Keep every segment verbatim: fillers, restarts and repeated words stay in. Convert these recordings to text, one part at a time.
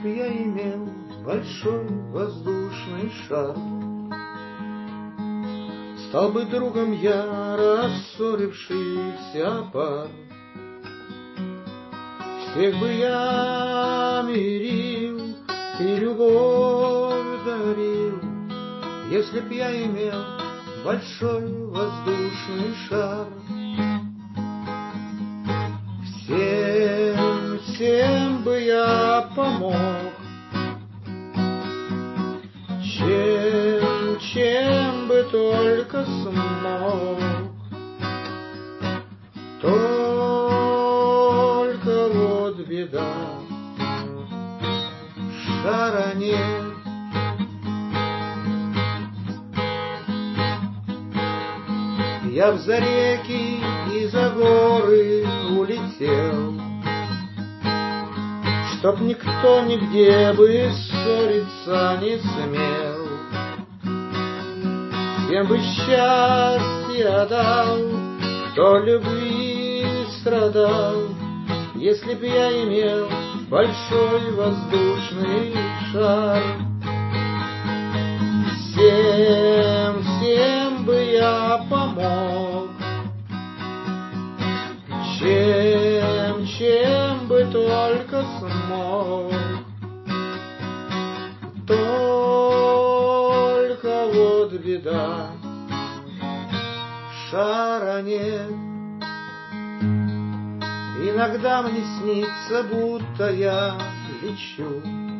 б я имел большой воздушный шар, стал бы другом я рассорившихся пар. Всех бы я мирил и любовь дарил, если б я имел большой воздушный шар. Всем, всем бы я помог, чем, чем бы только смог. Только вот беда, шара нет. Я в за реки и за горы улетел, чтоб никто нигде бы ссориться не смел. Всем бы счастье дал, кто любви страдал, если б я имел большой воздушный шар. Всем, всем бы я помог, чем, чем бы только смог. Только вот беда, шара нет. Иногда мне снится, будто я лечу,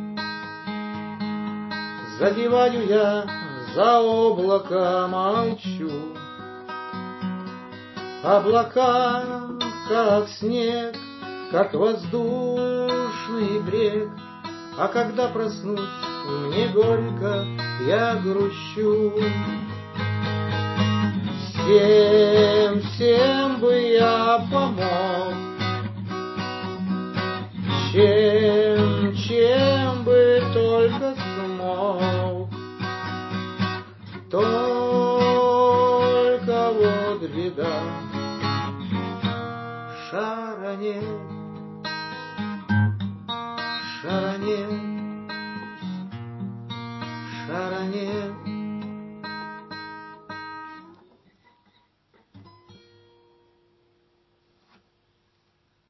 задеваю я за облако, молчу. Облака, как снег, как воздушный брег, а когда проснусь, мне горько, я грущу. Всем, всем бы я помог, чем, чем бы только смог. Только вот беда, шара нет, шара нет.